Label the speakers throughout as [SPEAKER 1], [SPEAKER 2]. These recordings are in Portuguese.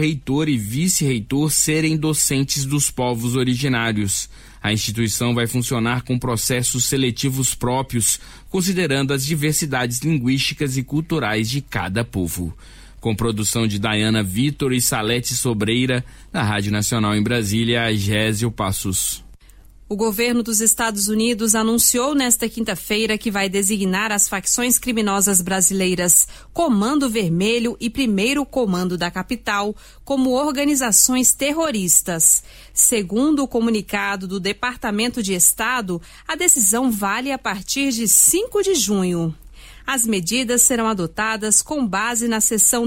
[SPEAKER 1] reitor e vice-reitor serem docentes dos povos originários. A instituição vai funcionar com processos seletivos próprios, considerando as diversidades linguísticas e culturais de cada povo. Com produção de Dayana Vitor e Salete Sobreira, da Rádio Nacional em Brasília, Gésio Passos.
[SPEAKER 2] O governo dos Estados Unidos anunciou nesta quinta-feira que vai designar as facções criminosas brasileiras Comando Vermelho e Primeiro Comando da Capital como organizações terroristas. Segundo o comunicado do Departamento de Estado, a decisão vale a partir de 5 de junho. As medidas serão adotadas com base na seção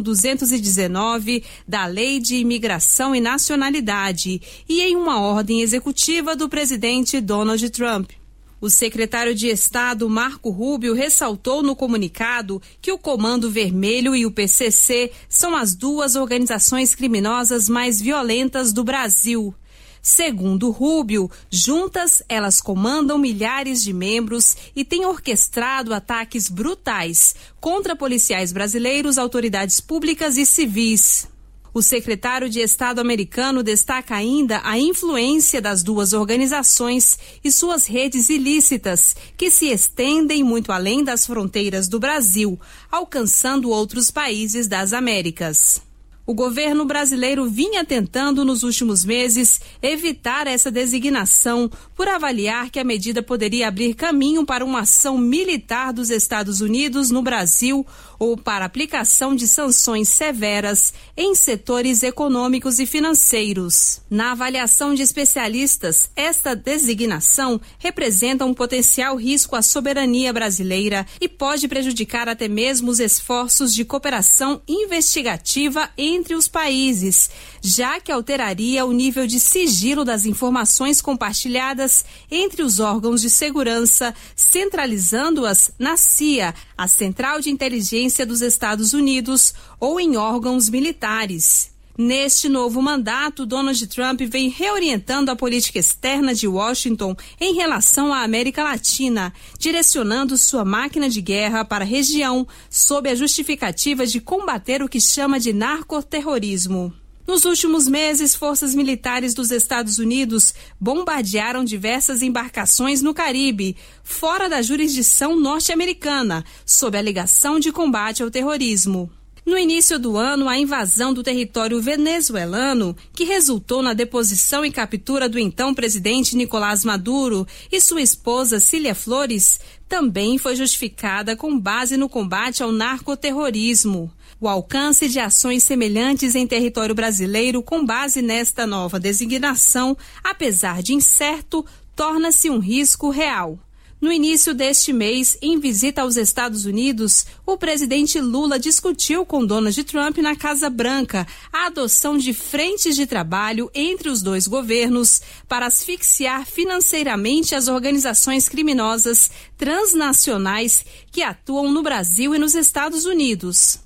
[SPEAKER 2] 219 da Lei de Imigração e Nacionalidade e em uma ordem executiva do presidente Donald Trump. O secretário de Estado, Marco Rubio, ressaltou no comunicado que o Comando Vermelho e o PCC são as duas organizações criminosas mais violentas do Brasil. Segundo Rubio, juntas elas comandam milhares de membros e têm orquestrado ataques brutais contra policiais brasileiros, autoridades públicas e civis. O secretário de Estado americano destaca ainda a influência das duas organizações e suas redes ilícitas, que se estendem muito além das fronteiras do Brasil, alcançando outros países das Américas. O governo brasileiro vinha tentando nos últimos meses evitar essa designação por avaliar que a medida poderia abrir caminho para uma ação militar dos Estados Unidos no Brasil ou para aplicação de sanções severas em setores econômicos e financeiros. Na avaliação de especialistas, esta designação representa um potencial risco à soberania brasileira e pode prejudicar até mesmo os esforços de cooperação investigativa entre os países, já que alteraria o nível de sigilo das informações compartilhadas entre os órgãos de segurança, centralizando-as na CIA, a Central de Inteligência dos Estados Unidos, ou em órgãos militares. Neste novo mandato, Donald Trump vem reorientando a política externa de Washington em relação à América Latina, direcionando sua máquina de guerra para a região, sob a justificativa de combater o que chama de narcoterrorismo. Nos últimos meses, forças militares dos Estados Unidos bombardearam diversas embarcações no Caribe, fora da jurisdição norte-americana, sob a alegação de combate ao terrorismo. No início do ano, a invasão do território venezuelano, que resultou na deposição e captura do então presidente Nicolás Maduro e sua esposa Cília Flores, também foi justificada com base no combate ao narcoterrorismo. O alcance de ações semelhantes em território brasileiro com base nesta nova designação, apesar de incerto, torna-se um risco real. No início deste mês, em visita aos Estados Unidos, o presidente Lula discutiu com Donald Trump na Casa Branca a adoção de frentes de trabalho entre os dois governos para asfixiar financeiramente as organizações criminosas transnacionais que atuam no Brasil e nos Estados Unidos.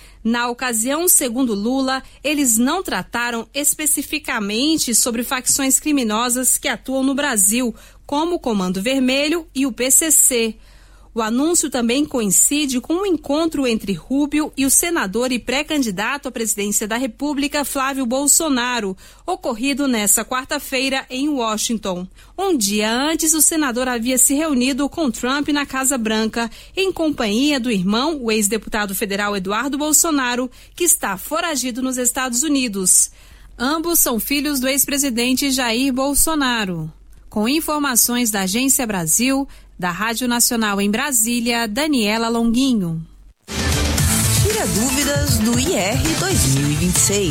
[SPEAKER 2] Na ocasião, segundo Lula, eles não trataram especificamente sobre facções criminosas que atuam no Brasil, como o Comando Vermelho e o PCC. O anúncio também coincide com um encontro entre Rubio e o senador e pré-candidato à presidência da República, Flávio Bolsonaro, ocorrido nesta quarta-feira em Washington. Um dia antes, o senador havia se reunido com Trump na Casa Branca, em companhia do irmão, o ex-deputado federal Eduardo Bolsonaro, que está foragido nos Estados Unidos. Ambos são filhos do ex-presidente Jair Bolsonaro. Com informações da Agência Brasil, da Rádio Nacional em Brasília, Daniela Longuinho.
[SPEAKER 3] Tira dúvidas do IR 2026.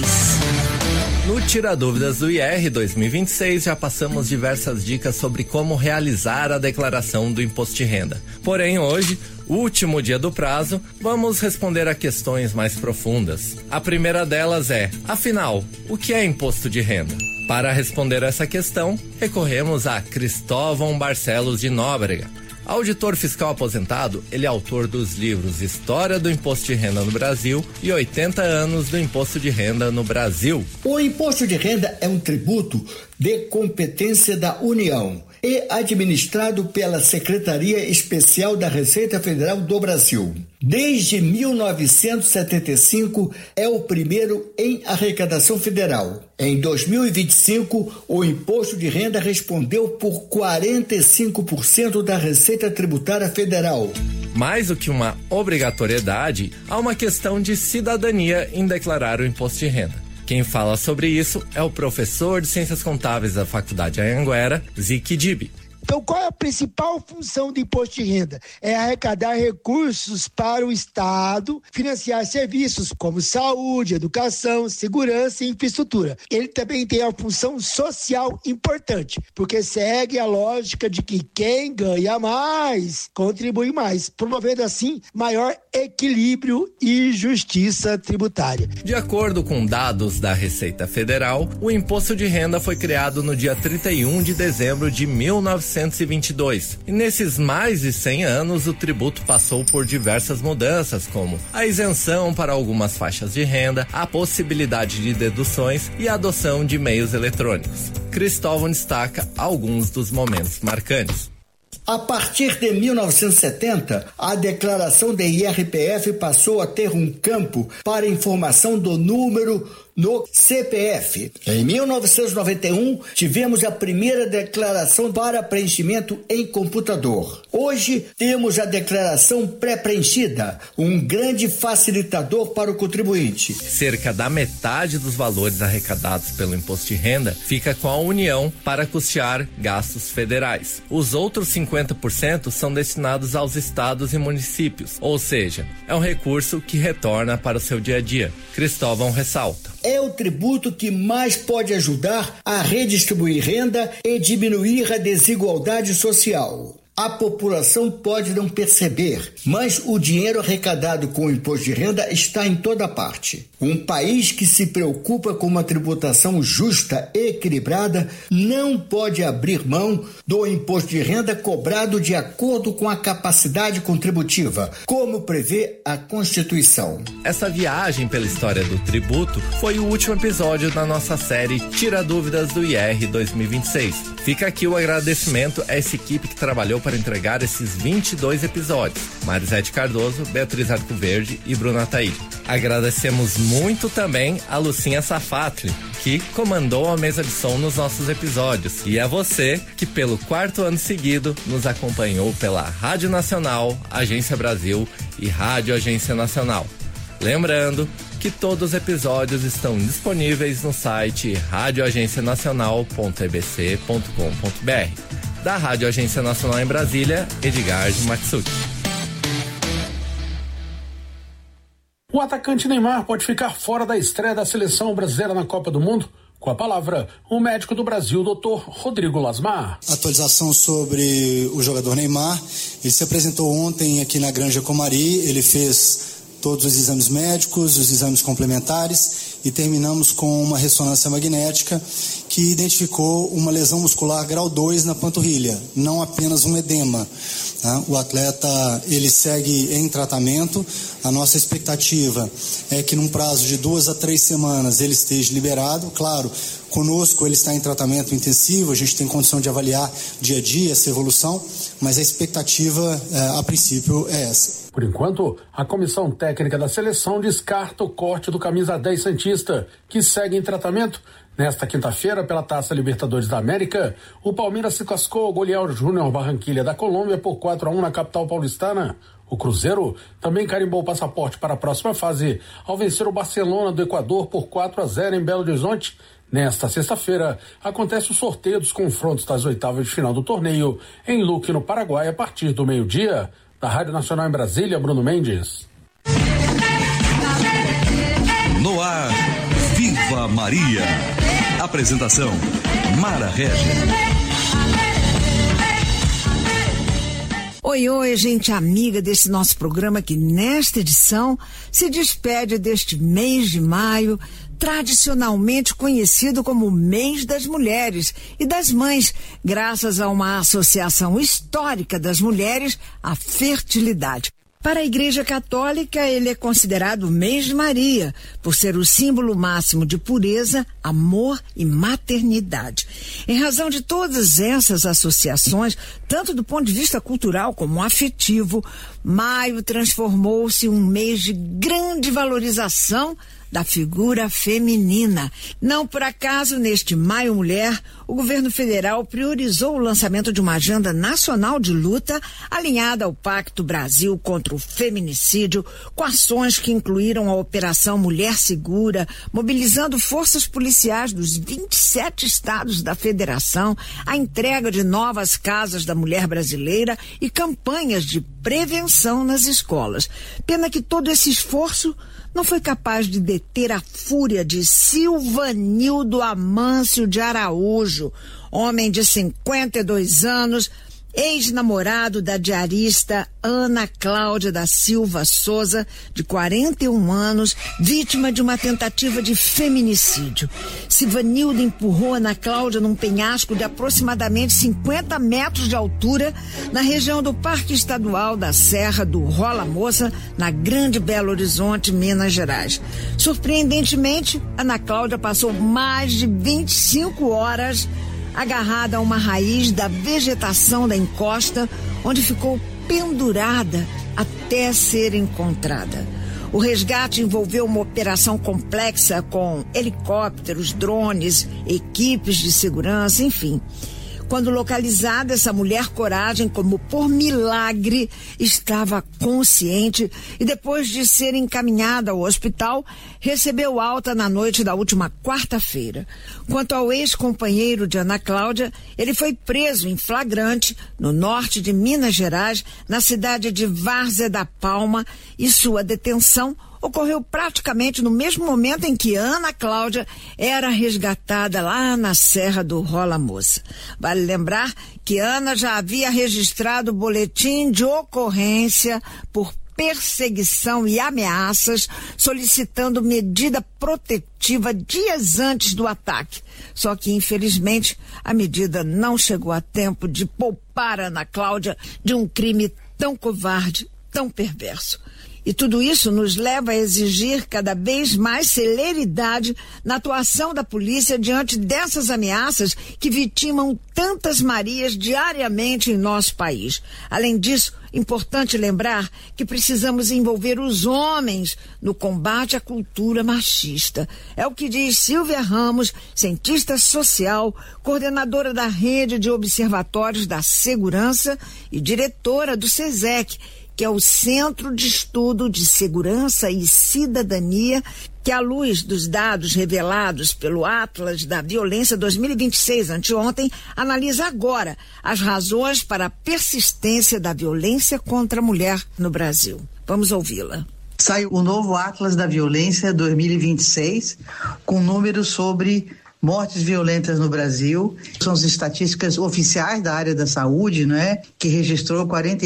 [SPEAKER 4] No Tira Dúvidas do IR 2026 já passamos diversas dicas sobre como realizar a declaração do imposto de renda. Porém, hoje, último dia do prazo, vamos responder a questões mais profundas. A primeira delas é, afinal, o que é imposto de renda? Para responder essa questão, recorremos a Cristóvão Barcelos de Nóbrega. Auditor fiscal aposentado, ele é autor dos livros História do Imposto de Renda no Brasil e 80 anos do Imposto de Renda no Brasil.
[SPEAKER 5] O imposto de renda é um tributo de competência da União. e administrado pela Secretaria Especial da Receita Federal do Brasil. Desde 1975 é o primeiro em arrecadação federal. Em 2025, o imposto de renda respondeu por 45% da Receita Tributária Federal.
[SPEAKER 4] Mais do que uma obrigatoriedade, há uma questão de cidadania em declarar o imposto de renda. Quem fala sobre isso é o professor de Ciências Contábeis da Faculdade Anhanguera, Zique Dibi.
[SPEAKER 6] Então, qual é a principal função do imposto de renda? É arrecadar recursos para o Estado, financiar serviços como saúde, educação, segurança e infraestrutura. Ele também tem a função social importante, porque segue a lógica de que quem ganha mais, contribui mais, promovendo assim maior equilíbrio e justiça tributária.
[SPEAKER 4] De acordo com dados da Receita Federal, o imposto de renda foi criado no dia 31 de dezembro de 1922. E nesses mais de 100 anos, o tributo passou por diversas mudanças, como a isenção para algumas faixas de renda, a possibilidade de deduções e a adoção de meios eletrônicos. Cristóvão destaca alguns dos momentos marcantes.
[SPEAKER 5] A partir de 1970, a declaração de IRPF passou a ter um campo para informação do número no CPF. Em 1991, tivemos a primeira declaração para preenchimento em computador. Hoje, temos a declaração pré-preenchida, um grande facilitador para o contribuinte.
[SPEAKER 4] Cerca da metade dos valores arrecadados pelo imposto de renda fica com a União para custear gastos federais. Os outros 50% são destinados aos estados e municípios, ou seja, é um recurso que retorna para o seu dia a dia. Cristóvão ressalta.
[SPEAKER 5] É o tributo que mais pode ajudar a redistribuir renda e diminuir a desigualdade social. A população pode não perceber, mas o dinheiro arrecadado com o imposto de renda está em toda parte. Um país que se preocupa com uma tributação justa e equilibrada não pode abrir mão do imposto de renda cobrado de acordo com a capacidade contributiva, como prevê a Constituição.
[SPEAKER 4] Essa viagem pela história do tributo foi o último episódio da nossa série Tira Dúvidas do IR 2026. Fica aqui o agradecimento a essa equipe que trabalhou para entregar esses 22 episódios. Marisete Cardoso, Beatriz Arcoverde e Bruna Taíde. Agradecemos muito também a Lucinha Safatli, que comandou a mesa de som nos nossos episódios. E a você, que pelo 4º ano seguido nos acompanhou pela Rádio Nacional, Agência Brasil e Rádio Agência Nacional. Lembrando que todos os episódios estão disponíveis no site radioagencianacional.ebc.com.br. Da Rádio Agência Nacional em Brasília, Edgar de Matsuki.
[SPEAKER 7] O atacante Neymar pode ficar fora da estreia da seleção brasileira na Copa do Mundo? Com a palavra, o médico do Brasil, Dr. Rodrigo Lasmar.
[SPEAKER 8] Atualização sobre o jogador Neymar. Ele se apresentou ontem aqui na Granja Comari, ele fez todos os exames médicos, os exames complementares e terminamos com uma ressonância magnética que identificou uma lesão muscular grau 2 na panturrilha, não apenas um edema. Tá? O atleta ele segue em tratamento. A nossa expectativa é que num prazo de 2 a 3 semanas ele esteja liberado. Claro, conosco ele está em tratamento intensivo, a gente tem condição de avaliar dia a dia essa evolução, mas a expectativa a princípio é essa.
[SPEAKER 7] Por enquanto, a comissão técnica da seleção descarta o corte do camisa 10 santista, que segue em tratamento. Nesta quinta-feira, pela Taça Libertadores da América, o Palmeiras se cascou ao golear o Júnior Barranquilla da Colômbia por 4-1 na capital paulistana. O Cruzeiro também carimbou o passaporte para a próxima fase ao vencer o Barcelona do Equador por 4-0 em Belo Horizonte. Nesta sexta-feira, acontece o sorteio dos confrontos das oitavas de final do torneio em Luque, no Paraguai, a partir do meio-dia. Da Rádio Nacional em Brasília, Bruno Mendes.
[SPEAKER 9] No ar, Viva Maria. Apresentação, Mara Regis.
[SPEAKER 10] Oi, gente amiga desse nosso programa que nesta edição se despede deste mês de maio, tradicionalmente conhecido como o mês das mulheres e das mães, graças a uma associação histórica das mulheres à fertilidade. Para a Igreja Católica, ele é considerado o mês de Maria, por ser o símbolo máximo de pureza, amor e maternidade. Em razão de todas essas associações, tanto do ponto de vista cultural como afetivo, maio transformou-se em um mês de grande valorização da figura feminina. Não por acaso, neste Maio Mulher, o governo federal priorizou o lançamento de uma agenda nacional de luta alinhada ao Pacto Brasil contra o Feminicídio, com ações que incluíram a Operação Mulher Segura, mobilizando forças policiais dos 27 estados da federação, a entrega de novas casas da mulher brasileira e campanhas de prevenção nas escolas. Pena que todo esse esforço não foi capaz de deter a fúria de Silvanildo Amâncio de Araújo, homem de 52 anos, ex-namorado da diarista Ana Cláudia da Silva Souza, de 41 anos, vítima de uma tentativa de feminicídio. Silvanildo empurrou Ana Cláudia num penhasco de aproximadamente 50 metros de altura na região do Parque Estadual da Serra do Rola Moça, na Grande Belo Horizonte, Minas Gerais. Surpreendentemente, Ana Cláudia passou mais de 25 horas agarrada a uma raiz da vegetação da encosta, onde ficou pendurada até ser encontrada. O resgate envolveu uma operação complexa com helicópteros, drones, equipes de segurança, enfim. Quando localizada, essa mulher coragem, como por milagre, estava consciente e, depois de ser encaminhada ao hospital, recebeu alta na noite da última quarta-feira. Quanto ao ex-companheiro de Ana Cláudia, ele foi preso em flagrante no norte de Minas Gerais, na cidade de Várzea da Palma, e sua detenção ocorreu praticamente no mesmo momento em que Ana Cláudia era resgatada lá na Serra do Rola Moça. Vale lembrar que Ana já havia registrado boletim de ocorrência por perseguição e ameaças, solicitando medida protetiva dias antes do ataque. Só que, infelizmente, a medida não chegou a tempo de poupar Ana Cláudia de um crime tão covarde, tão perverso. E tudo isso nos leva a exigir cada vez mais celeridade na atuação da polícia diante dessas ameaças que vitimam tantas Marias diariamente em nosso país. Além disso, importante lembrar que precisamos envolver os homens no combate à cultura machista. É o que diz Silvia Ramos, cientista social, coordenadora da Rede de Observatórios da Segurança e diretora do SESEC, que é o Centro de Estudo de Segurança e Cidadania, que, à luz dos dados revelados pelo Atlas da Violência 2026, anteontem, analisa agora as razões para a persistência da violência contra a mulher no Brasil. Vamos ouvi-la.
[SPEAKER 11] Sai o novo Atlas da Violência 2026, com números sobre mortes violentas no Brasil. São as estatísticas oficiais da área da saúde, né, que registrou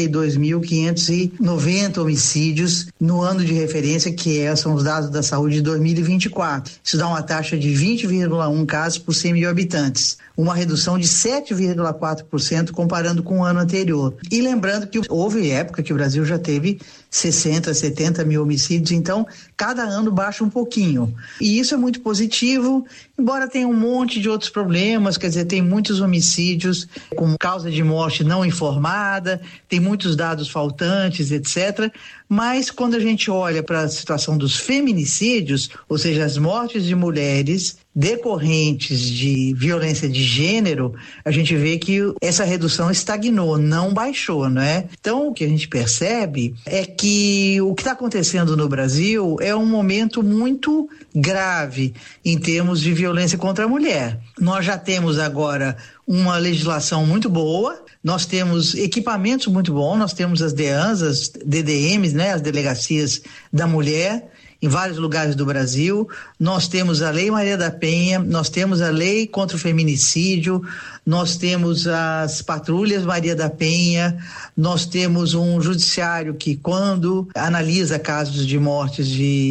[SPEAKER 11] 42.590 homicídios no ano de referência, que são os dados da saúde de 2024. Isso dá uma taxa de 20,1 casos por 100 mil habitantes. Uma redução de 7,4% comparando com o ano anterior. E lembrando que houve época que o Brasil já teve 60, 70 mil homicídios, então cada ano baixa um pouquinho. E isso é muito positivo, embora tenha um monte de outros problemas, quer dizer, tem muitos homicídios com causa de morte não informada, tem muitos dados faltantes, etc. Mas quando a gente olha para a situação dos feminicídios, ou seja, as mortes de mulheres decorrentes de violência de gênero, a gente vê que essa redução estagnou, não baixou, não é? Então, o que a gente percebe é que o que está acontecendo no Brasil é um momento muito grave em termos de violência contra a mulher. Nós já temos agora uma legislação muito boa, nós temos equipamentos muito bons, nós temos as DEANs, as DDMs, né, as Delegacias da Mulher, em vários lugares do Brasil. Nós temos a Lei Maria da Penha, nós temos a Lei contra o Feminicídio, nós temos as patrulhas Maria da Penha, nós temos um judiciário que, quando analisa casos de mortes de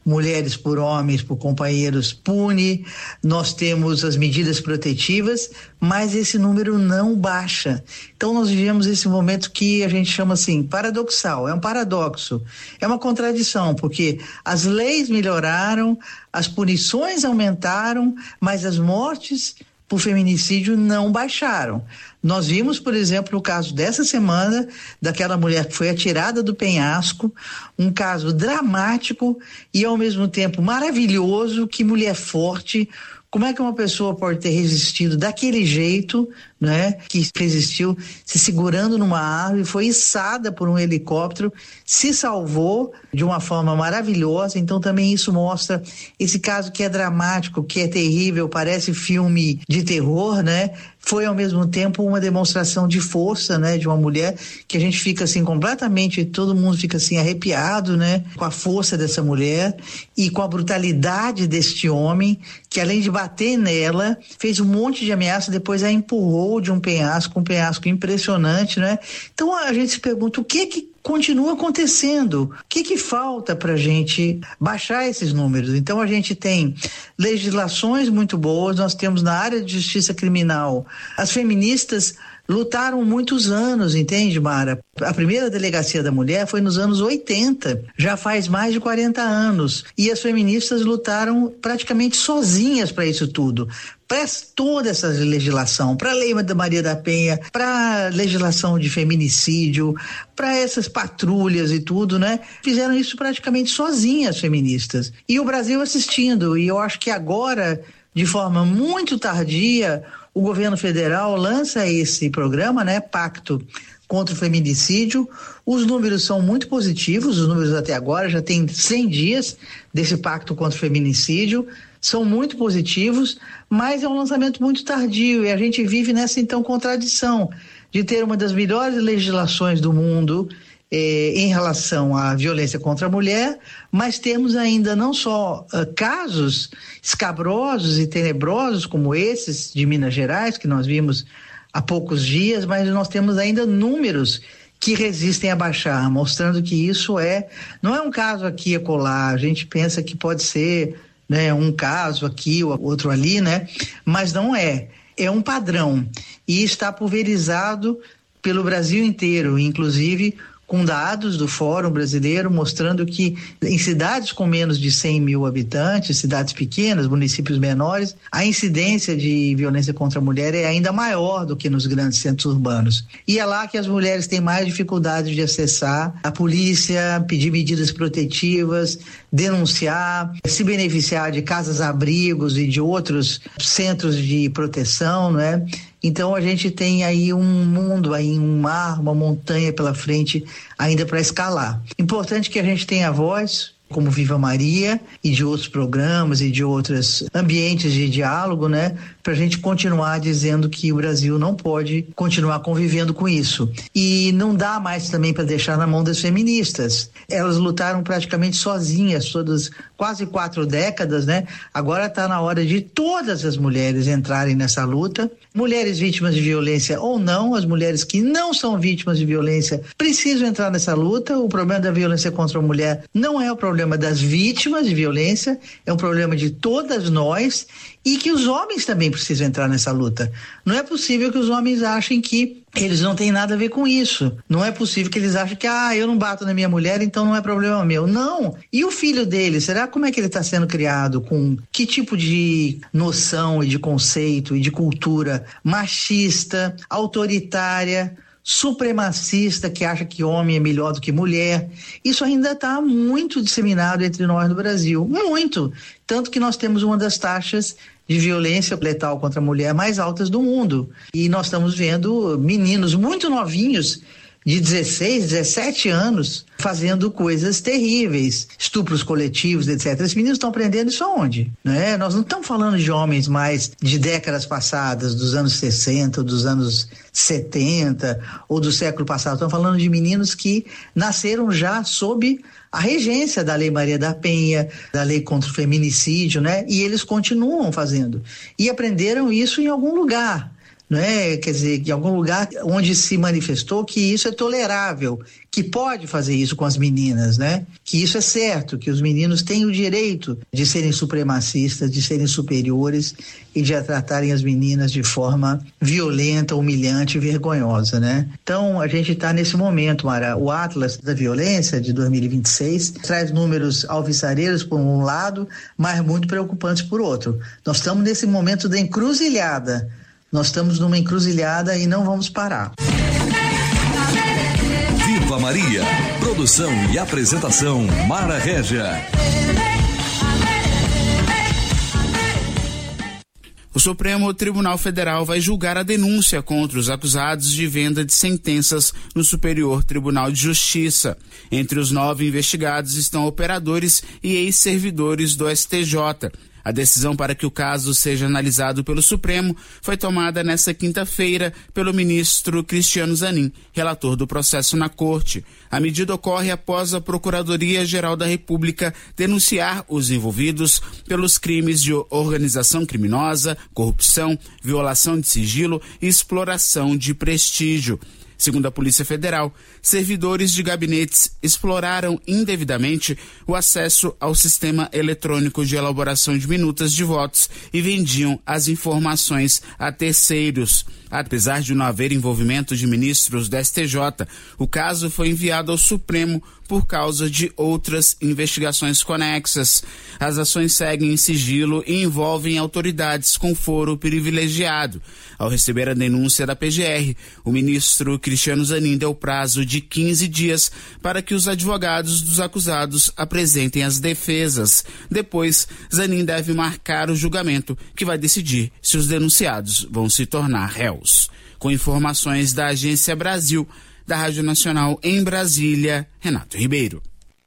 [SPEAKER 11] mulheres por homens, por companheiros pune, nós temos as medidas protetivas, mas esse número não baixa. Então nós vivemos esse momento que a gente chama assim, paradoxal, é um paradoxo, é uma contradição, porque as leis melhoraram, as punições aumentaram, mas as mortes por feminicídio não baixaram. Nós vimos, por exemplo, o caso dessa semana, daquela mulher que foi atirada do penhasco, um caso dramático e ao mesmo tempo maravilhoso. Que mulher forte! Como é que uma pessoa pode ter resistido daquele jeito, né? Que resistiu se segurando numa árvore, foi içada por um helicóptero, se salvou de uma forma maravilhosa. Então também isso mostra esse caso que é dramático, que é terrível, parece filme de terror, né? Foi ao mesmo tempo uma demonstração de força, né? De uma mulher que a gente fica assim completamente, todo mundo fica assim arrepiado, né? Com a força dessa mulher e com a brutalidade deste homem, que além de bater nela, fez um monte de ameaça, depois a empurrou de um penhasco impressionante, né? Então a gente se pergunta o que continua acontecendo, o que falta para a gente baixar esses números. Então a gente tem legislações muito boas, nós temos na área de justiça criminal, as feministas lutaram muitos anos, entende, Mara? A primeira delegacia da mulher foi nos anos 80, já faz mais de 40 anos, e as feministas lutaram praticamente sozinhas para isso tudo. Para toda essa legislação, para a lei da Maria da Penha, para a legislação de feminicídio, para essas patrulhas e tudo, né? Fizeram isso praticamente sozinhas, as feministas. E o Brasil assistindo, e eu acho que agora, de forma muito tardia, o governo federal lança esse programa, né? Pacto contra o Feminicídio. Os números são muito positivos, os números até agora, já tem 100 dias desse Pacto contra o Feminicídio, são muito positivos, mas é um lançamento muito tardio e a gente vive nessa, então, contradição de ter uma das melhores legislações do mundo em relação à violência contra a mulher, mas temos ainda não só casos escabrosos e tenebrosos como esses de Minas Gerais, que nós vimos há poucos dias, mas nós temos ainda números que resistem a baixar, mostrando que isso não é um caso aqui e acolá. A gente pensa que pode ser, né, um caso aqui ou outro ali, né? Mas não é. É um padrão e está pulverizado pelo Brasil inteiro, inclusive com dados do Fórum Brasileiro mostrando que em cidades com menos de 100 mil habitantes, cidades pequenas, municípios menores, a incidência de violência contra a mulher é ainda maior do que nos grandes centros urbanos. E é lá que as mulheres têm mais dificuldade de acessar a polícia, pedir medidas protetivas, denunciar, se beneficiar de casas-abrigos e de outros centros de proteção, né? Então a gente tem aí um mundo, aí um mar, uma montanha pela frente ainda para escalar. Importante que a gente tenha voz, como Viva Maria e de outros programas e de outros ambientes de diálogo, né? Para a gente continuar dizendo que o Brasil não pode continuar convivendo com isso. E não dá mais também para deixar na mão das feministas. Elas lutaram praticamente sozinhas, todas quase 4 décadas, né? Agora está na hora de todas as mulheres entrarem nessa luta. Mulheres vítimas de violência ou não, as mulheres que não são vítimas de violência precisam entrar nessa luta. O problema da violência contra a mulher não é o problema das vítimas de violência, é um problema de todas nós e que os homens também precisam entrar nessa luta. Não é possível que os homens achem que eles não têm nada a ver com isso. Não é possível que eles achem que eu não bato na minha mulher, então não é problema meu. Não. E o filho dele, será como é que ele está sendo criado? Com que tipo de noção e de conceito e de cultura machista, autoritária, supremacista, que acha que homem é melhor do que mulher? Isso ainda está muito disseminado entre nós no Brasil. Muito. Tanto que nós temos uma das taxas de violência letal contra a mulher mais altas do mundo. E nós estamos vendo meninos muito novinhos, de 16, 17 anos, fazendo coisas terríveis, estupros coletivos, etc. Esses meninos estão aprendendo isso aonde? Né? Nós não estamos falando de homens mais de décadas passadas, dos anos 60, dos anos 70, ou do século passado. Estamos falando de meninos que nasceram já sob a regência da Lei Maria da Penha, da Lei contra o Feminicídio, né? E eles continuam fazendo. E aprenderam isso em algum lugar. não é? Quer dizer, em algum lugar onde se manifestou que isso é tolerável, que pode fazer isso com as meninas, né? Que isso é certo, que os meninos têm o direito de serem supremacistas, de serem superiores e de tratarem as meninas de forma violenta, humilhante e vergonhosa, né? Então, a gente está nesse momento, Mara. O Atlas da Violência de 2026 traz números alvissareiros por um lado, mas muito preocupantes por outro. Nós estamos nesse momento da encruzilhada. Nós estamos numa encruzilhada e não vamos parar.
[SPEAKER 9] Viva Maria. Produção e apresentação Mara Régia.
[SPEAKER 12] O Supremo Tribunal Federal vai julgar a denúncia contra os acusados de venda de sentenças no Superior Tribunal de Justiça. Entre os 9 investigados estão operadores e ex-servidores do STJ. A decisão para que o caso seja analisado pelo Supremo foi tomada nesta quinta-feira pelo ministro Cristiano Zanin, relator do processo na Corte. A medida ocorre após a Procuradoria-Geral da República denunciar os envolvidos pelos crimes de organização criminosa, corrupção, violação de sigilo e exploração de prestígio. Segundo a Polícia Federal, servidores de gabinetes exploraram indevidamente o acesso ao sistema eletrônico de elaboração de minutas de votos e vendiam as informações a terceiros. Apesar de não haver envolvimento de ministros da STJ, o caso foi enviado ao Supremo por causa de outras investigações conexas. As ações seguem em sigilo e envolvem autoridades com foro privilegiado. Ao receber a denúncia da PGR, o ministro Cristiano Zanin deu prazo de 15 dias para que os advogados dos acusados apresentem as defesas. Depois, Zanin deve marcar o julgamento, que vai decidir se os denunciados vão se tornar réus. Com informações da Agência Brasil, da Rádio Nacional em Brasília, Renato Ribeiro.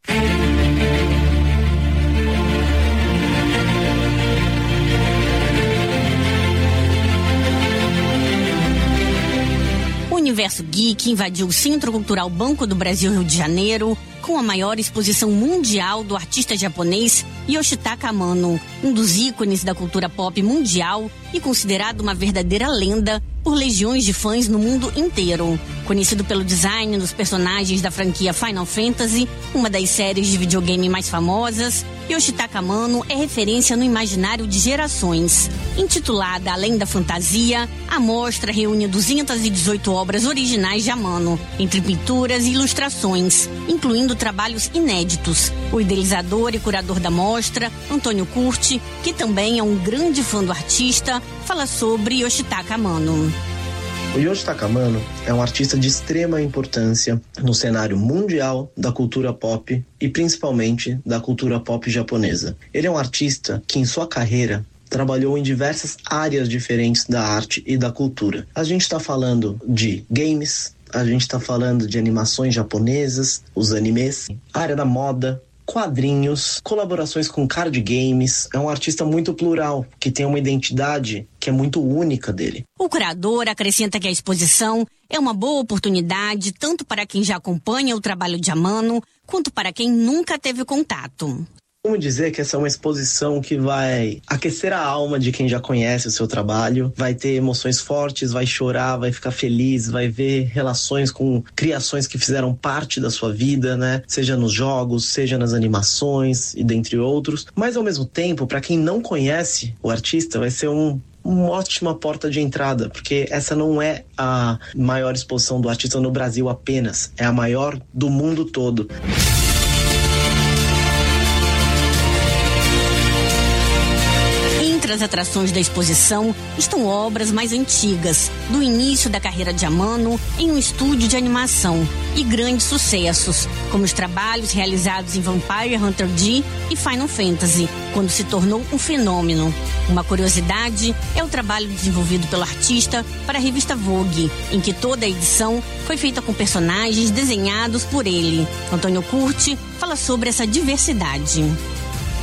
[SPEAKER 13] O Universo Geek invadiu o Centro Cultural Banco do Brasil, Rio de Janeiro, com a maior exposição mundial do artista japonês Yoshitaka Amano, um dos ícones da cultura pop mundial e considerado uma verdadeira lenda por legiões de fãs no mundo inteiro. Conhecido pelo design dos personagens da franquia Final Fantasy, uma das séries de videogame mais famosas, Yoshitaka Amano é referência no imaginário de gerações. Intitulada Além da Fantasia, a mostra reúne 218 obras originais de Amano, entre pinturas e ilustrações, incluindo trabalhos inéditos. O idealizador e curador da mostra, Antônio Curti, que também é um grande fã do artista, fala sobre Yoshitaka Amano.
[SPEAKER 14] O Yoshitaka Amano é um artista de extrema importância no cenário mundial da cultura pop e principalmente da cultura pop japonesa. Ele é um artista que em sua carreira trabalhou em diversas áreas diferentes da arte e da cultura. A gente está falando de games, a gente está falando de animações japonesas, os animes, área da moda, quadrinhos, colaborações com card games. É um artista muito plural, que tem uma identidade que é muito única dele.
[SPEAKER 13] O curador acrescenta que a exposição é uma boa oportunidade tanto para quem já acompanha o trabalho de Amano, quanto para quem nunca teve contato.
[SPEAKER 14] Vamos dizer que essa é uma exposição que vai aquecer a alma de quem já conhece o seu trabalho, vai ter emoções fortes, vai chorar, vai ficar feliz, vai ver relações com criações que fizeram parte da sua vida, né? Seja nos jogos, seja nas animações e dentre outros. Mas ao mesmo tempo, para quem não conhece o artista, vai ser uma ótima porta de entrada, porque essa não é a maior exposição do artista no Brasil apenas, é a maior do mundo todo.
[SPEAKER 13] Entre as atrações da exposição estão obras mais antigas, do início da carreira de Amano em um estúdio de animação, e grandes sucessos, como os trabalhos realizados em Vampire Hunter D e Final Fantasy, quando se tornou um fenômeno. Uma curiosidade é o trabalho desenvolvido pelo artista para a revista Vogue, em que toda a edição foi feita com personagens desenhados por ele. Antônio Curti fala sobre essa diversidade.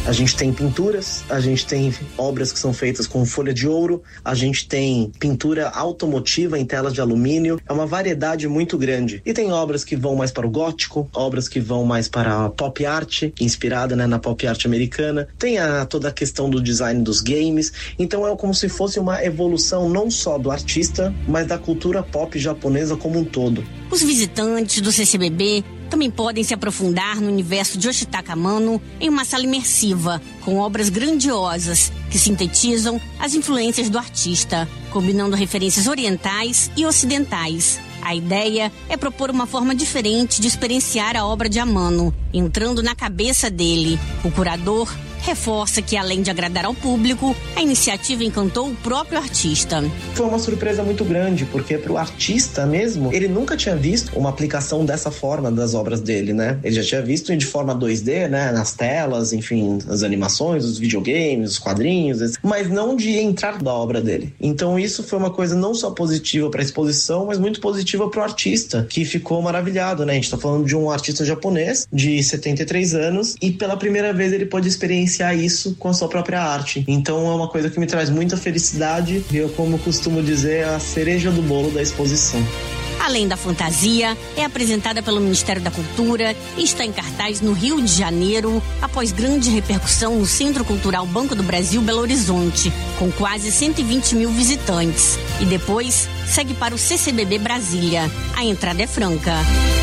[SPEAKER 14] A gente tem pinturas, a gente tem obras que são feitas com folha de ouro, a gente tem pintura automotiva em telas de alumínio, é uma variedade muito grande. E tem obras que vão mais para o gótico, obras que vão mais para a pop art, inspirada, né, na pop art americana. Tem toda a questão do design dos games. Então é como se fosse uma evolução não só do artista, mas da cultura pop japonesa como um todo.
[SPEAKER 13] Os visitantes do CCBB também podem se aprofundar no universo de Yoshitaka Amano em uma sala imersiva, com obras grandiosas que sintetizam as influências do artista, combinando referências orientais e ocidentais. A ideia é propor uma forma diferente de experienciar a obra de Amano, entrando na cabeça dele. O curador reforça que, além de agradar ao público, a iniciativa encantou o próprio artista.
[SPEAKER 14] Foi uma surpresa muito grande, porque pro artista mesmo, ele nunca tinha visto uma aplicação dessa forma das obras dele, né? Ele já tinha visto de forma 2D, né? Nas telas, enfim, as animações, os videogames, os quadrinhos, mas não de entrar da obra dele. Então isso foi uma coisa não só positiva para a exposição, mas muito positiva pro artista, que ficou maravilhado, né? A gente tá falando de um artista japonês de 73 anos e pela primeira vez ele pôde experienciar isso com a sua própria arte. Então é uma coisa que me traz muita felicidade e eu, como costumo dizer, a cereja do bolo da exposição.
[SPEAKER 13] Além da fantasia, é apresentada pelo Ministério da Cultura e está em cartaz no Rio de Janeiro, após grande repercussão no Centro Cultural Banco do Brasil, Belo Horizonte, com quase 120 mil visitantes. E depois segue para o CCBB Brasília. A entrada é franca.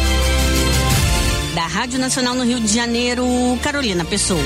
[SPEAKER 13] Da Rádio Nacional no Rio de Janeiro, Carolina Pessoa.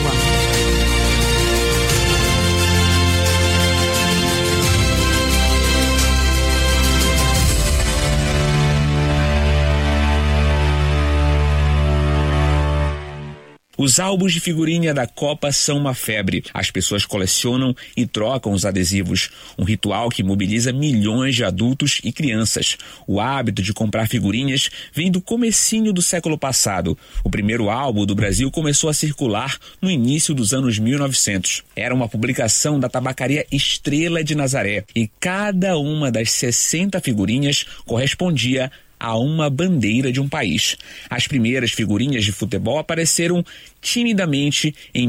[SPEAKER 15] Os álbuns de figurinha da Copa são uma febre. As pessoas colecionam e trocam os adesivos. Um ritual que mobiliza milhões de adultos e crianças. O hábito de comprar figurinhas vem do comecinho do século passado. O primeiro álbum do Brasil começou a circular no início dos anos 1900. Era uma publicação da tabacaria Estrela de Nazaré. E cada uma das 60 figurinhas correspondia a uma bandeira de um país. As primeiras figurinhas de futebol apareceram timidamente em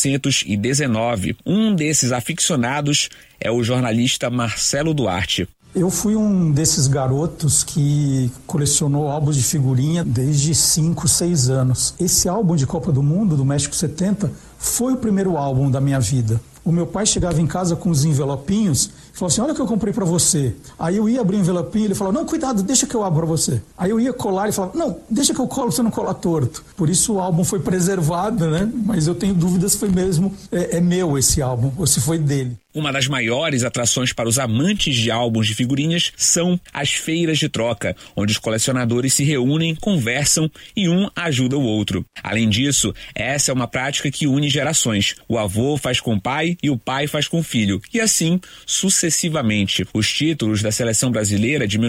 [SPEAKER 15] 1919. Um desses aficionados é o jornalista Marcelo Duarte.
[SPEAKER 16] Eu fui um desses garotos que colecionou álbuns de figurinha desde 5, 6 anos. Esse álbum de Copa do Mundo, do México 70, foi o primeiro álbum da minha vida. O meu pai chegava em casa com os envelopinhos e falou assim, olha o que eu comprei pra você. Aí eu ia abrir o envelopinho e ele falou, não, cuidado, deixa que eu abro pra você. Aí eu ia colar e ele falava, não, deixa que eu colo, você não cola torto. Por isso o álbum foi preservado, né? Mas eu tenho dúvidas se foi mesmo, é meu esse álbum, ou se foi dele.
[SPEAKER 15] Uma das maiores atrações para os amantes de álbuns de figurinhas são as feiras de troca, onde os colecionadores se reúnem, conversam e um ajuda o outro. Além disso, essa é uma prática que une gerações. O avô faz com o pai e o pai faz com o filho. E assim, sucessivamente. Os títulos da seleção brasileira de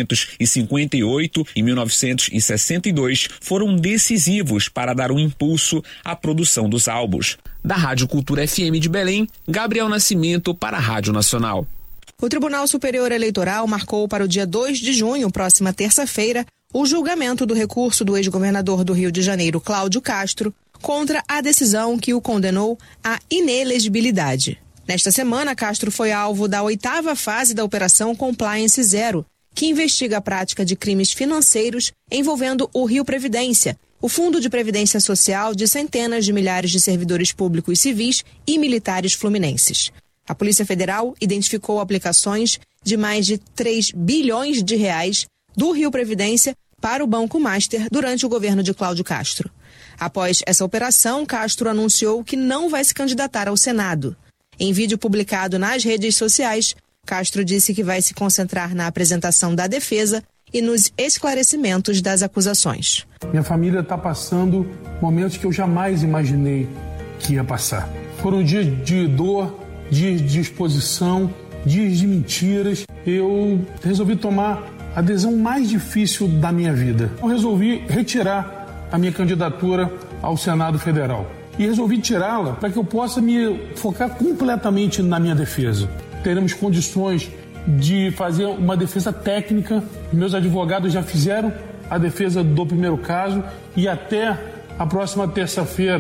[SPEAKER 15] 1958 e 1962 foram decisivos para dar um impulso à produção dos álbuns. Da Rádio Cultura FM de Belém, Gabriel Nascimento para a Rádio Nacional.
[SPEAKER 17] O Tribunal Superior Eleitoral marcou para o dia 2 de junho, próxima terça-feira, o julgamento do recurso do ex-governador do Rio de Janeiro, Cláudio Castro, contra a decisão que o condenou à inelegibilidade. Nesta semana, Castro foi alvo da 8ª fase da Operação Compliance Zero, que investiga a prática de crimes financeiros envolvendo o Rio Previdência, o Fundo de Previdência Social de centenas de milhares de servidores públicos civis e militares fluminenses. A Polícia Federal identificou aplicações de mais de 3 bilhões de reais do Rio Previdência para o Banco Master durante o governo de Cláudio Castro. Após essa operação, Castro anunciou que não vai se candidatar ao Senado. Em vídeo publicado nas redes sociais, Castro disse que vai se concentrar na apresentação da defesa e nos esclarecimentos das acusações.
[SPEAKER 7] Minha família está passando momentos que eu jamais imaginei que ia passar. Foram dias de dor, dias de exposição, dias de mentiras. Eu resolvi tomar a decisão mais difícil da minha vida. Eu resolvi retirar a minha candidatura ao Senado Federal. E resolvi tirá-la para que eu possa me focar completamente na minha defesa. Teremos condições de fazer uma defesa técnica. Meus advogados já fizeram a defesa do primeiro caso e até a próxima terça-feira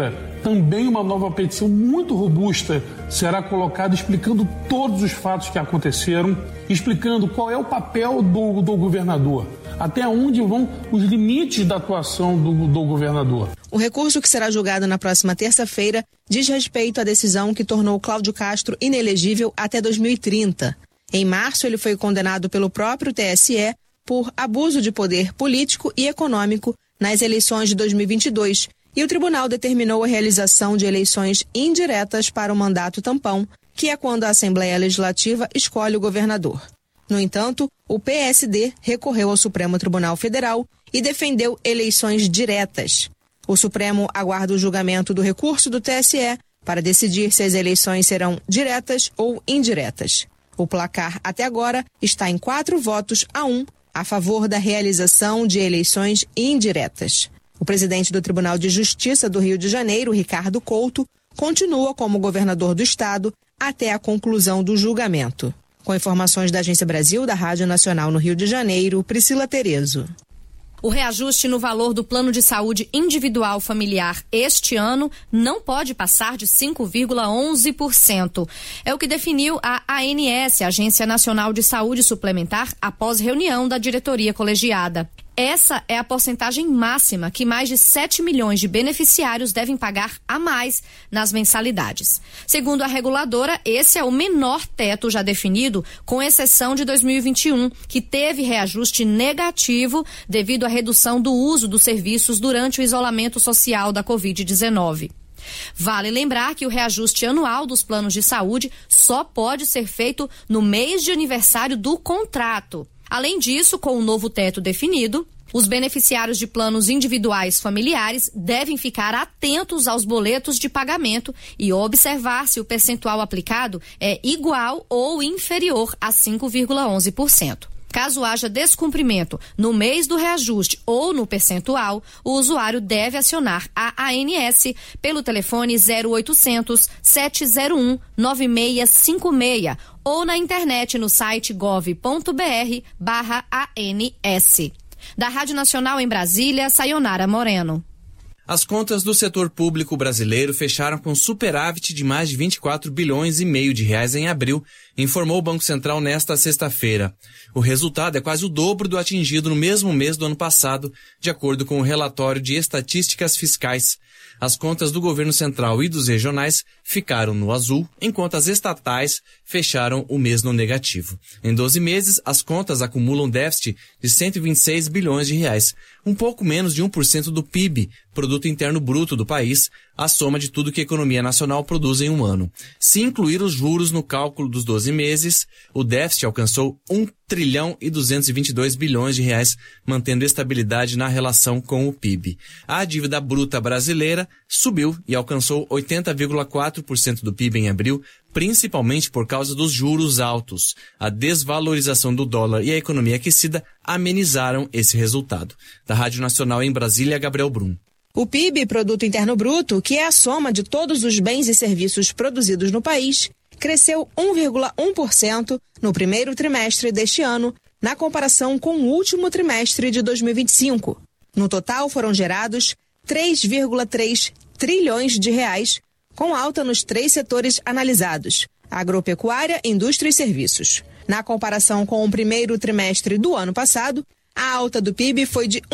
[SPEAKER 7] Também uma nova petição muito robusta será colocada explicando todos os fatos que aconteceram, explicando qual é o papel do governador, até onde vão os limites da atuação do governador.
[SPEAKER 17] O recurso que será julgado na próxima terça-feira diz respeito à decisão que tornou Cláudio Castro inelegível até 2030. Em março, ele foi condenado pelo próprio TSE por abuso de poder político e econômico nas eleições de 2022, e o tribunal determinou a realização de eleições indiretas para o mandato tampão, que é quando a Assembleia Legislativa escolhe o governador. No entanto, o PSD recorreu ao Supremo Tribunal Federal e defendeu eleições diretas. O Supremo aguarda o julgamento do recurso do TSE para decidir se as eleições serão diretas ou indiretas. O placar até agora está em 4-1 a favor da realização de eleições indiretas. O presidente do Tribunal de Justiça do Rio de Janeiro, Ricardo Couto, continua como governador do estado até a conclusão do julgamento. Com informações da Agência Brasil, da Rádio Nacional no Rio de Janeiro, Priscila Terezo.
[SPEAKER 2] O reajuste no valor do plano de saúde individual familiar este ano não pode passar de 5,11%. É o que definiu a ANS, Agência Nacional de Saúde Suplementar, após reunião da diretoria colegiada. Essa é a porcentagem máxima que mais de 7 milhões de beneficiários devem pagar a mais nas mensalidades. Segundo a reguladora, esse é o menor teto já definido, com exceção de 2021, que teve reajuste negativo devido à redução do uso dos serviços durante o isolamento social da Covid-19. Vale lembrar que o reajuste anual dos planos de saúde só pode ser feito no mês de aniversário do contrato. Além disso, com o novo teto definido, os beneficiários de planos individuais familiares devem ficar atentos aos boletos de pagamento e observar se o percentual aplicado é igual ou inferior a 5,11%. Caso haja descumprimento no mês do reajuste ou no percentual, o usuário deve acionar a ANS pelo telefone 0800 701 9656 ou na internet no site gov.br/ANS. Da Rádio Nacional em Brasília, Sayonara Moreno.
[SPEAKER 1] As contas do setor público brasileiro fecharam com superávit de mais de 24 bilhões e meio de reais em abril, informou o Banco Central nesta sexta-feira. O resultado é quase o dobro do atingido no mesmo mês do ano passado, de acordo com o relatório de estatísticas fiscais. As contas do governo central e dos regionais ficaram no azul, enquanto as estatais fecharam o mês no negativo. Em 12 meses, as contas acumulam déficit de 126 bilhões de reais, um pouco menos de 1% do PIB, Produto Interno Bruto do país, a soma de tudo que a economia nacional produz em um ano. Se incluir os juros no cálculo dos 12 meses, o déficit alcançou 1 trilhão e 222 bilhões de reais, mantendo estabilidade na relação com o PIB. A dívida bruta brasileira subiu e alcançou 80,4% do PIB em abril, principalmente por causa dos juros altos. A desvalorização do dólar e a economia aquecida amenizaram esse resultado. Da Rádio Nacional em Brasília, Gabriel Brum.
[SPEAKER 17] O PIB, Produto Interno Bruto, que é a soma de todos os bens e serviços produzidos no país, cresceu 1,1% no primeiro trimestre deste ano, na comparação com o último trimestre de 2025. No total, foram gerados 3,3 trilhões de reais, com alta nos 3 setores analisados: agropecuária, indústria e serviços. Na comparação com o primeiro trimestre do ano passado, a alta do PIB foi de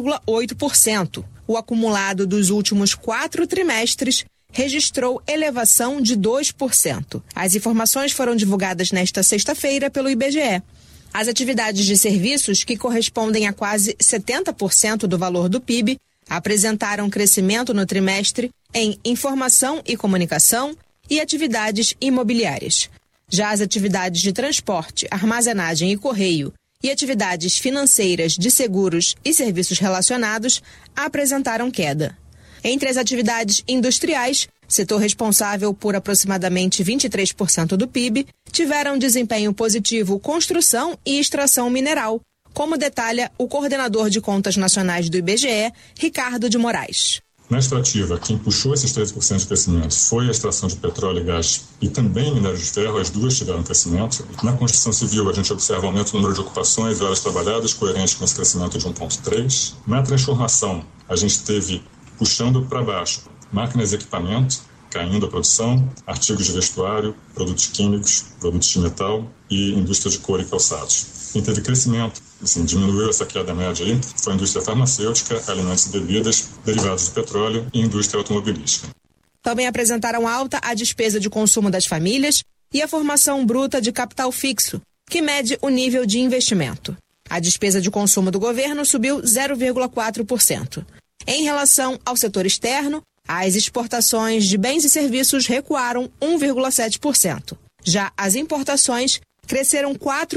[SPEAKER 17] 1,8%. O acumulado dos últimos 4 trimestres registrou elevação de 2%. As informações foram divulgadas nesta sexta-feira pelo IBGE. As atividades de serviços, que correspondem a quase 70% do valor do PIB, apresentaram crescimento no trimestre em informação e comunicação e atividades imobiliárias. Já as atividades de transporte, armazenagem e correio e atividades financeiras de seguros e serviços relacionados apresentaram queda. Entre as atividades industriais, setor responsável por aproximadamente 23% do PIB, tiveram desempenho positivo construção e extração mineral, como detalha o coordenador de contas nacionais do IBGE, Ricardo de Moraes.
[SPEAKER 18] Na extrativa, quem puxou esses 13% de crescimento foi a extração de petróleo e gás e também minério de ferro, as duas tiveram crescimento. Na construção civil, a gente observa aumento do número de ocupações e horas trabalhadas, coerente com esse crescimento de 1,3%. Na transformação, a gente teve puxando para baixo máquinas e equipamento, caindo a produção, artigos de vestuário, produtos químicos, produtos de metal e indústria de couro e calçados. Quem teve crescimento, diminuiu essa queda média aí, foi a indústria farmacêutica, alimentos e bebidas, derivados do petróleo e indústria automobilística.
[SPEAKER 17] Também apresentaram alta a despesa de consumo das famílias e a formação bruta de capital fixo, que mede o nível de investimento. A despesa de consumo do governo subiu 0,4%. Em relação ao setor externo, as exportações de bens e serviços recuaram 1,7%. Já as importações cresceram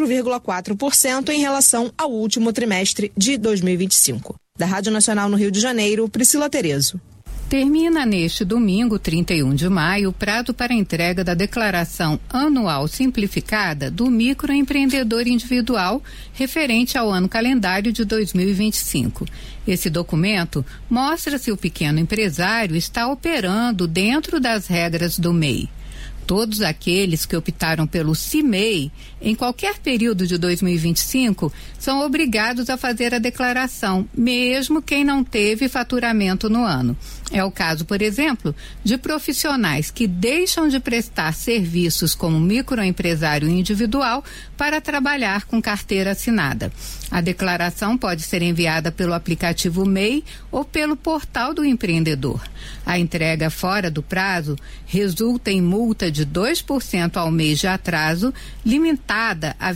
[SPEAKER 17] 4,4% em relação ao último trimestre de 2025. Da Rádio Nacional no Rio de Janeiro, Priscila Terezo.
[SPEAKER 19] Termina neste domingo, 31 de maio, o prazo para entrega da declaração anual simplificada do microempreendedor individual referente ao ano calendário de 2025. Esse documento mostra se o pequeno empresário está operando dentro das regras do MEI. Todos aqueles que optaram pelo CIMEI, em qualquer período de 2025, são obrigados a fazer a declaração, mesmo quem não teve faturamento no ano. É o caso, por exemplo, de profissionais que deixam de prestar serviços como microempresário individual para trabalhar com carteira assinada. A declaração pode ser enviada pelo aplicativo MEI ou pelo portal do empreendedor. A entrega fora do prazo resulta em multa de 2% ao mês de atraso, limitada a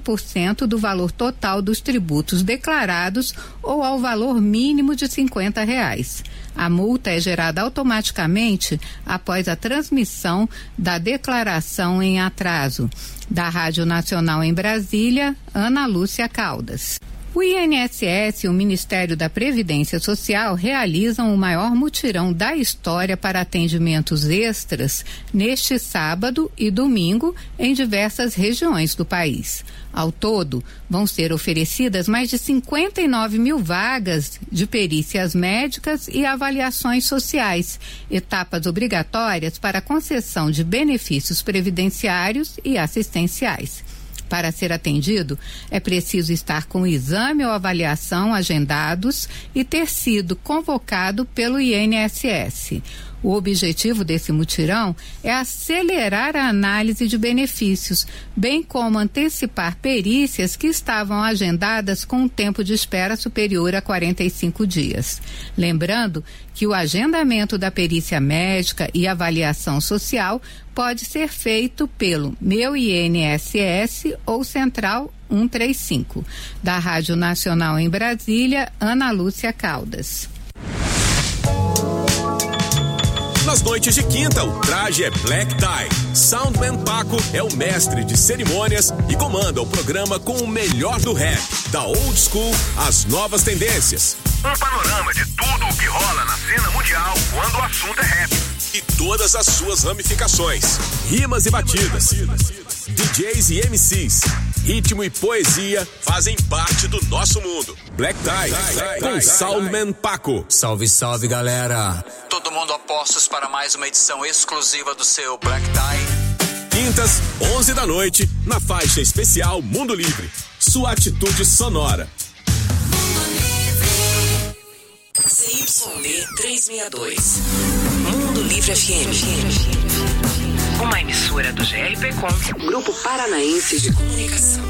[SPEAKER 19] 20% do valor total dos tributos declarados ou ao valor mínimo de R$50. A multa é gerada automaticamente após a transmissão da declaração em atraso. Da Rádio Nacional em Brasília, Ana Lúcia Caldas. O INSS e o Ministério da Previdência Social realizam o maior mutirão da história para atendimentos extras neste sábado e domingo em diversas regiões do país. Ao todo, vão ser oferecidas mais de 59 mil vagas de perícias médicas e avaliações sociais, etapas obrigatórias para a concessão de benefícios previdenciários e assistenciais. Para ser atendido, é preciso estar com o exame ou avaliação agendados e ter sido convocado pelo INSS. O objetivo desse mutirão é acelerar a análise de benefícios, bem como antecipar perícias que estavam agendadas com um tempo de espera superior a 45 dias. Lembrando que o agendamento da perícia médica e avaliação social pode ser feito pelo Meu INSS ou Central 135. Da Rádio Nacional em Brasília, Ana Lúcia Caldas.
[SPEAKER 20] Nas noites de quinta, o traje é Black Tie. Soundman Paco é o mestre de cerimônias e comanda o programa com o melhor do rap, da old school às novas tendências.
[SPEAKER 21] Um panorama de tudo o que rola na cena mundial quando o assunto é rap.
[SPEAKER 20] E todas as suas ramificações, rimas e batidas. DJs e MCs, ritmo e poesia fazem parte do nosso mundo. Black Tie, com Soundman Paco.
[SPEAKER 22] Salve, salve, galera. Todo mundo a postos para mais uma edição exclusiva do seu Black Tie.
[SPEAKER 20] Quintas, 11 da noite, na faixa especial Mundo Livre. Sua atitude sonora.
[SPEAKER 3] CYD 362. Mundo Livre FM. Uma emissora do GRPcom, Grupo Paranaense de Comunicação.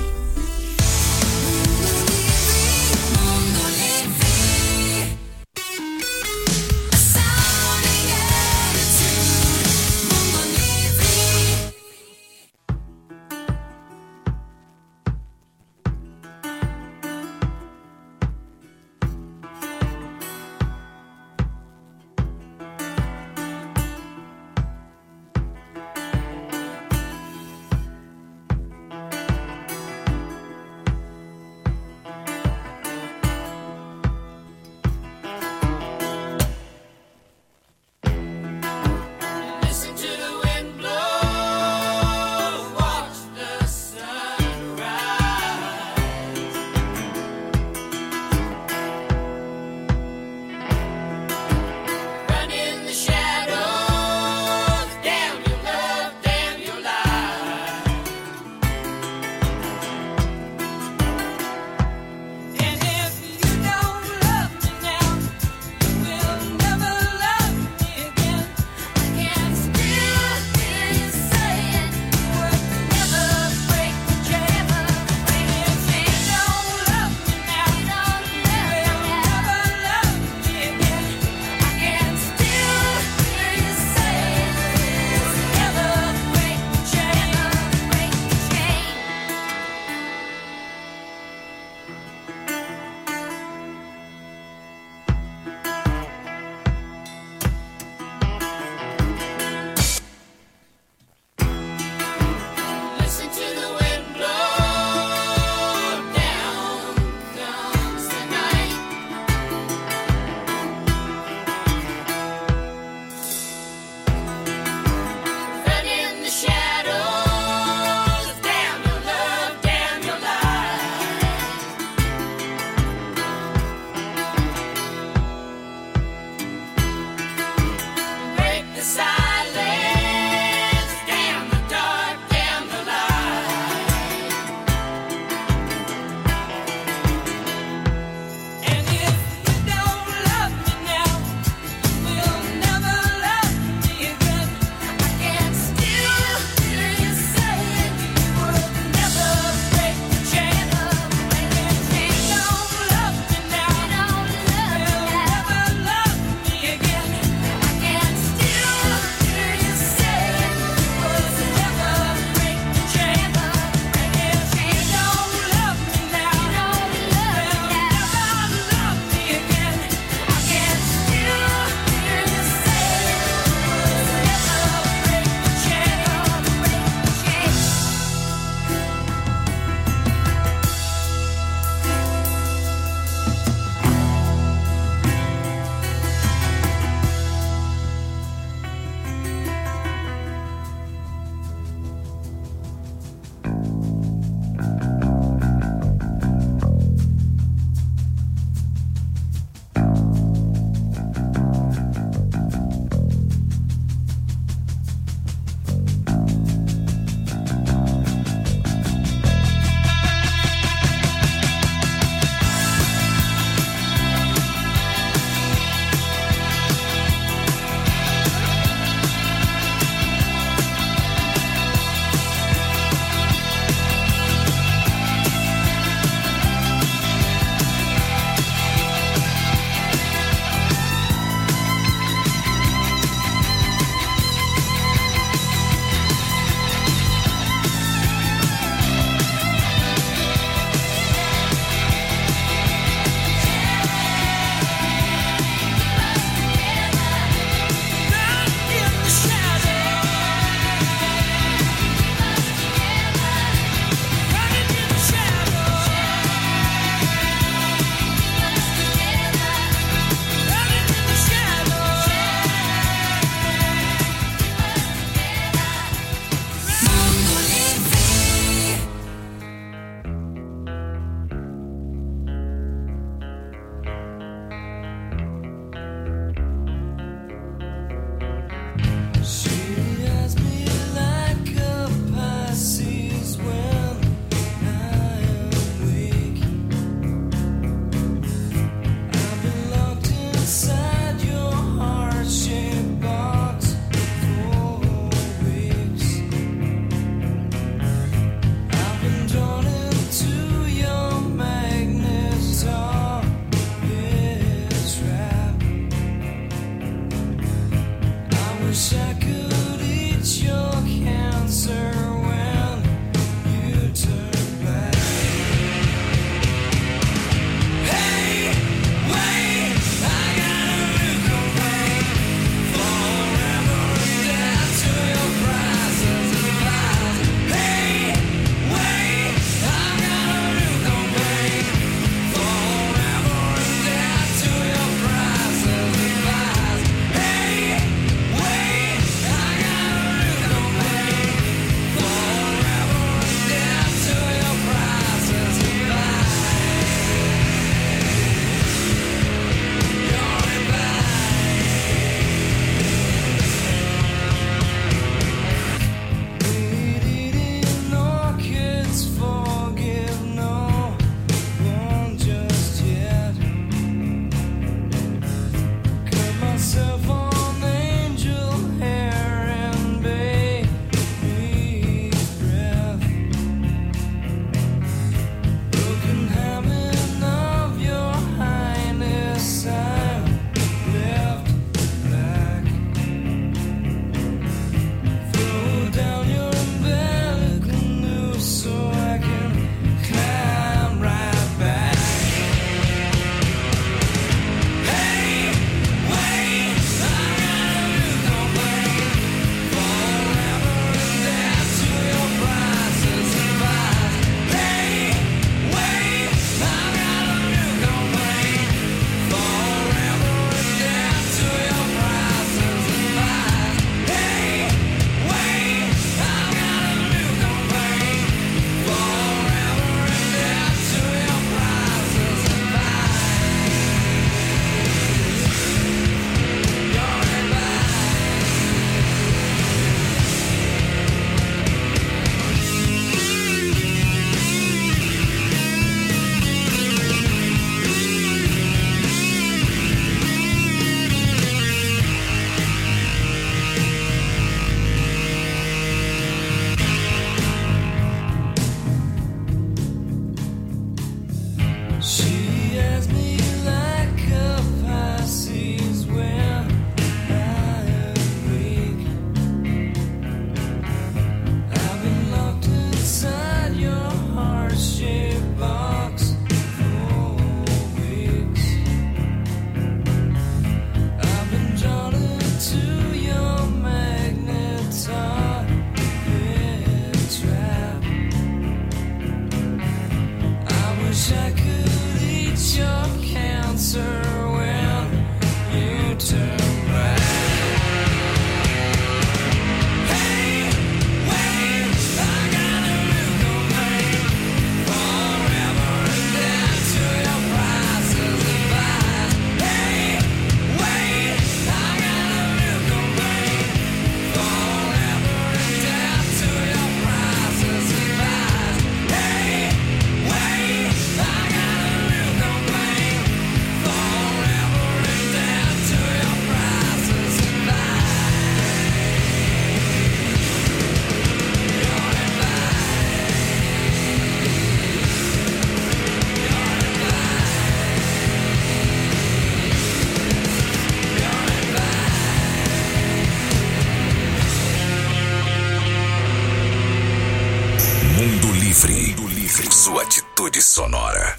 [SPEAKER 20] Mundo Livre, sua atitude sonora.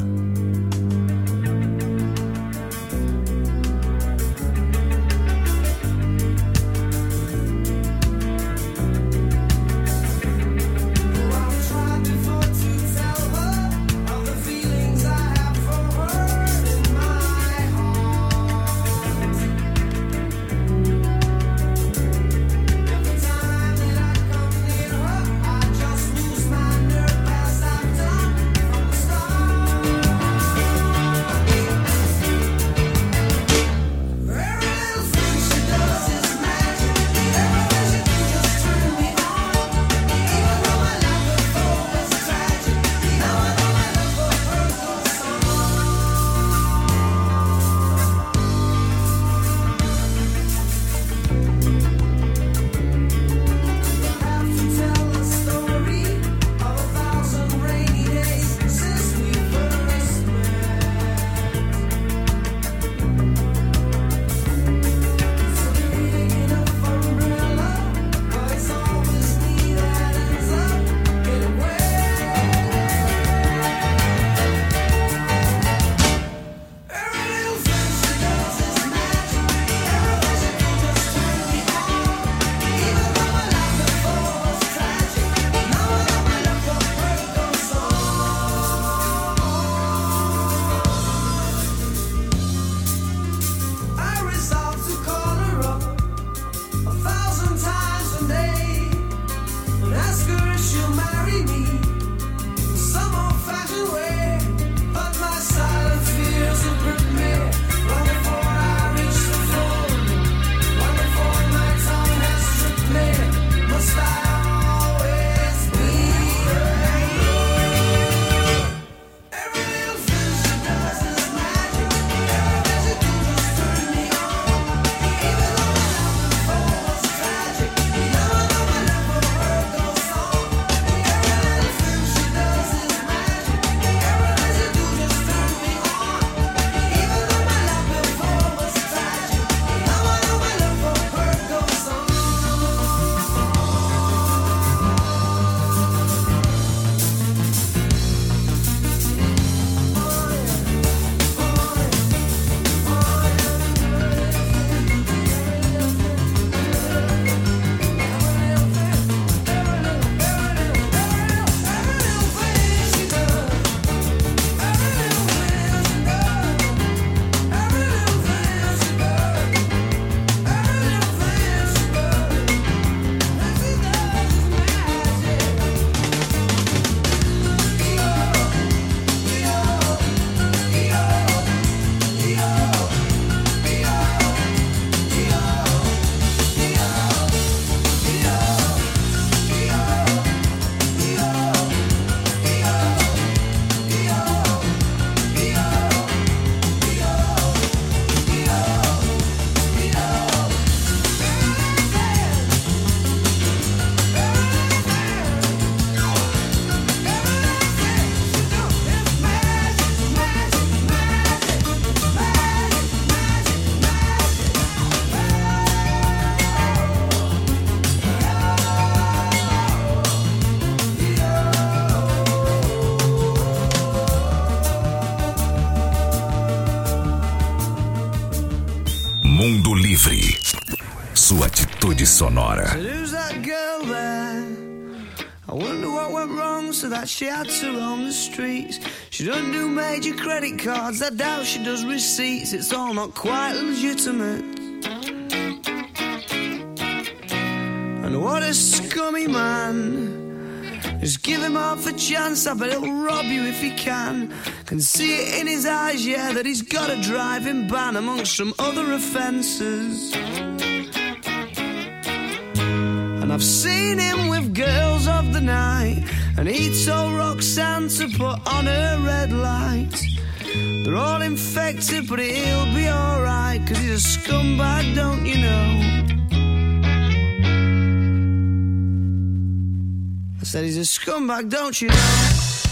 [SPEAKER 9] sua atitude sonora.
[SPEAKER 5] I wonder what went wrong so that she had to roam the streets. She doesn't do major credit cards, I doubt she does receipts. It's all not quite legitimate. And what a scummy man. Just give him half a chance, I bet he'll rob you if he can. Can see it in his eyes, yeah, that he's got a driving ban amongst some other offences. And I've seen him with girls of the night, and he told Roxanne to put on her red light. They're all infected, but he'll be alright, 'cause he's a scumbag, don't you know? I said he's a scumbag, don't you know?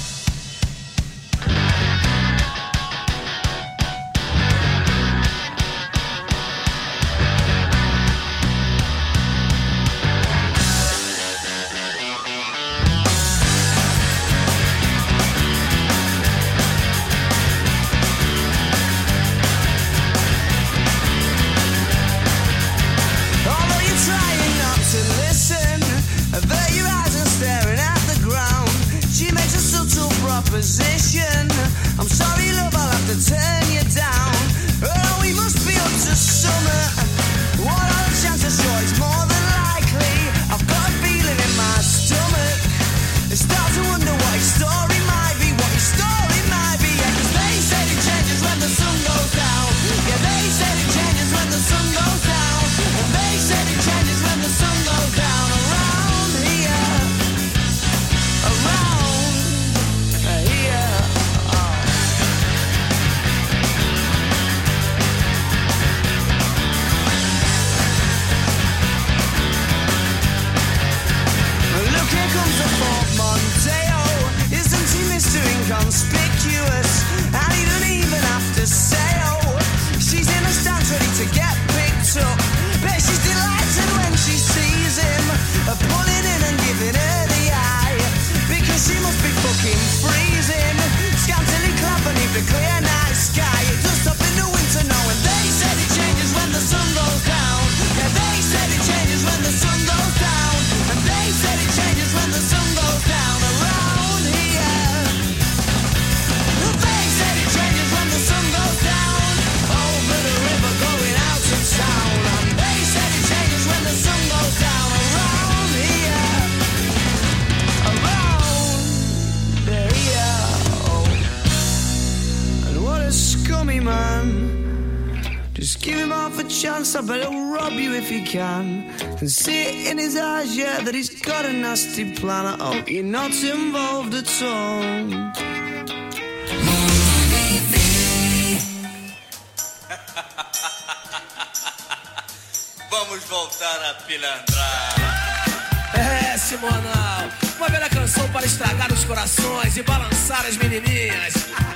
[SPEAKER 5] I'm sorry, love, I'll have to turn you down. Oh, we must be up to summer. What are the chances? Sure, it's more than likely. I've got a feeling in my stomach. I start to wonder what his story might be, what his story might be. Yeah, 'cause they said it changes when the sun goes down. Yeah, they said it changes when the sun goes down. And they said it changes when the sun goes down. Around here, around. Isn't he Mr. Inconspicuous? And he don't even have to say, oh, she's in the stands ready to get picked up. Bet she's delighted when she sees him, pulling in and giving her the eye, because she must be fucking freezing, scantily clad beneath the clear night sky. It does stop in the winter now, and they said it changes when the sun goes down. Yeah, they said it changes when the sun goes down. And they said it changes when the sun goes down. Around here, they said it changes when the sun goes down. Over the river going out of town. And they said it changes when the sun goes down. Around here, oh. And what a scummy man. Just give him half a chance, I bet he'll rob you if he can. Can see it in his eyes, yeah, that he's got a nasty plan. I hope you're not involved at all.
[SPEAKER 6] Vamos voltar a pilantrar.
[SPEAKER 23] É, Simonal, uma velha canção para estragar os corações e balançar as menininhas.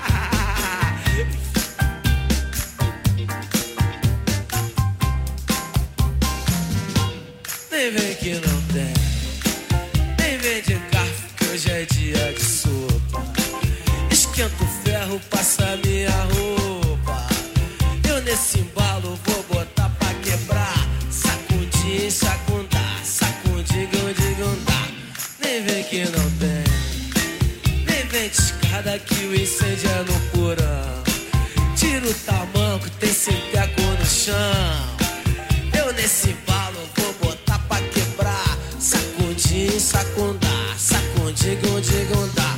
[SPEAKER 23] Nem vem que não tem, nem vem de garfo que hoje é dia de sopa. Esquenta o ferro, passa minha roupa. Eu nesse embalo vou botar pra quebrar. Sacudir, sacundar, sacudir, gundar. Nem vem que não tem, nem vem de escada que o incêndio é no porão. Tira o tamanco, tem sinteco no chão. Eu nesse embalo vou botar pra quebrar. Sacudir, sacundar, sacudir, gundar.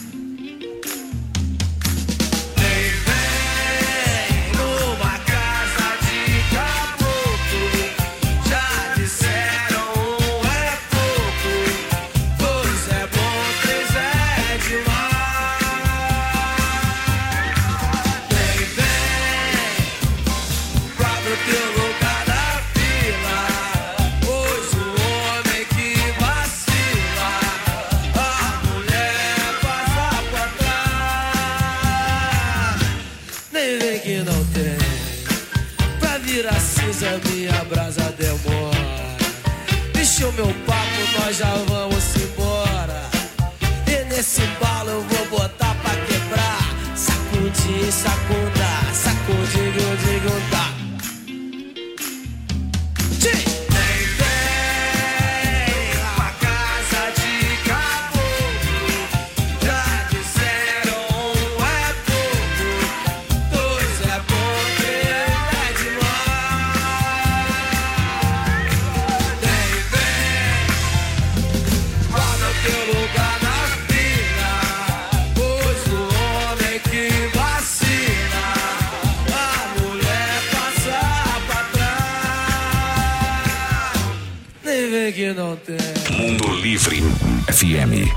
[SPEAKER 23] Minha brasa demora. Deixa o meu papo, nós já vamos embora. E nesse embalo eu vou botar pra quebrar. Sacudir, sacundar, sacudir, gundar. que não tem.
[SPEAKER 9] Mundo Livre FM.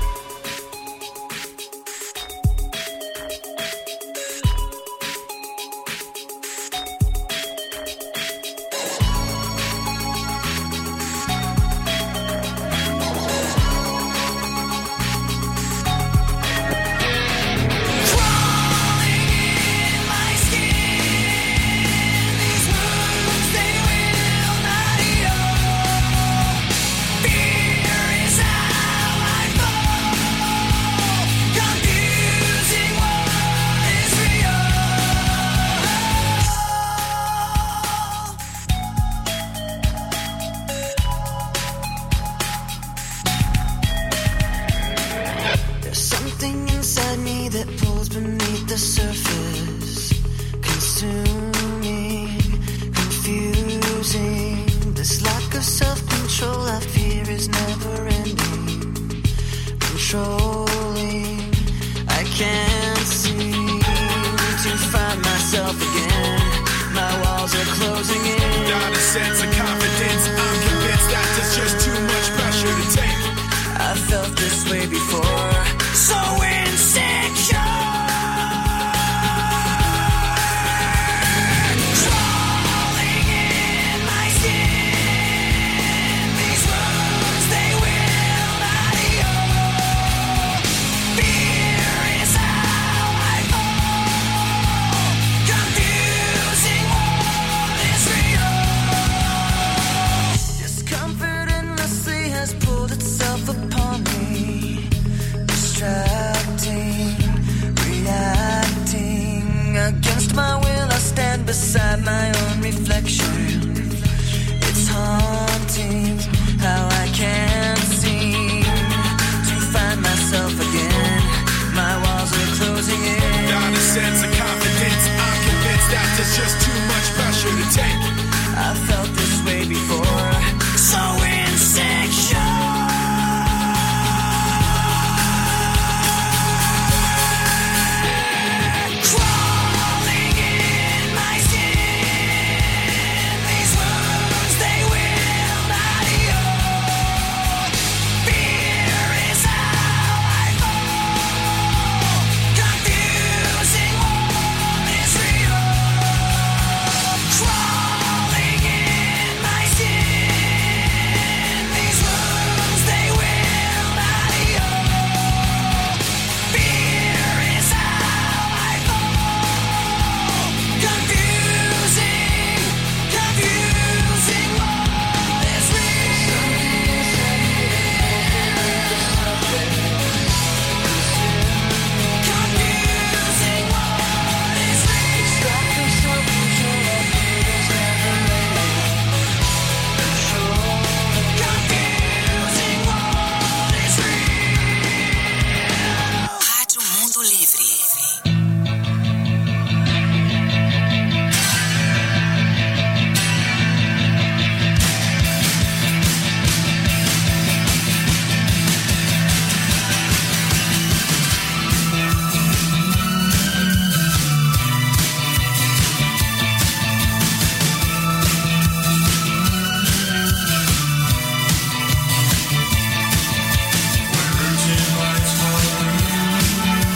[SPEAKER 5] Against my will, I stand beside my own reflection.